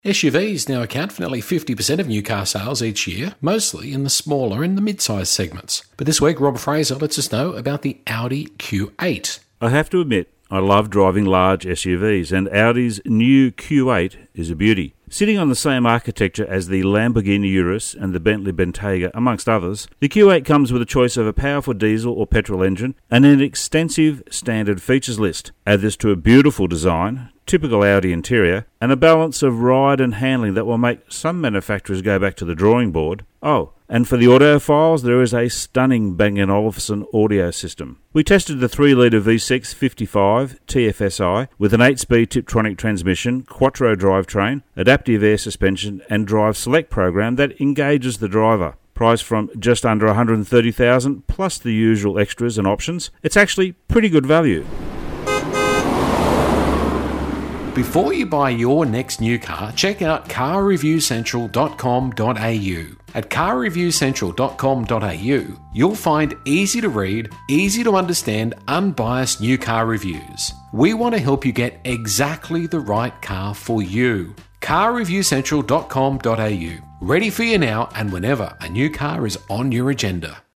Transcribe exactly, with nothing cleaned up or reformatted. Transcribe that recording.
S U Vs now account for nearly fifty percent of new car sales each year, mostly in the smaller and the mid-size segments. But this week, Rob Fraser lets us know about the Audi Q eight. I have to admit, I love driving large S U Vs, and Audi's new Q eight is a beauty. Sitting on the same architecture as the Lamborghini Urus and the Bentley Bentayga, amongst others, the Q eight comes with a choice of a powerful diesel or petrol engine and an extensive standard features list. Add this to a beautiful design, typical Audi interior, and a balance of ride and handling that will make some manufacturers go back to the drawing board. Oh, and for the audiophiles, there is a stunning Bang and Olufsen audio system. We tested the three litre V six fifty-five T F S I with an eight-speed Tiptronic transmission, Quattro drivetrain, adaptive air suspension and Drive Select program that engages the driver. Priced from just under one hundred thirty thousand dollars plus the usual extras and options, it's actually pretty good value. Before you buy your next new car, check out car review central dot com dot a u. At car review central dot com dot a u, you'll find easy to read, easy to understand, unbiased new car reviews. We want to help you get exactly the right car for you. car review central dot com dot a u. Ready for you now and whenever a new car is on your agenda.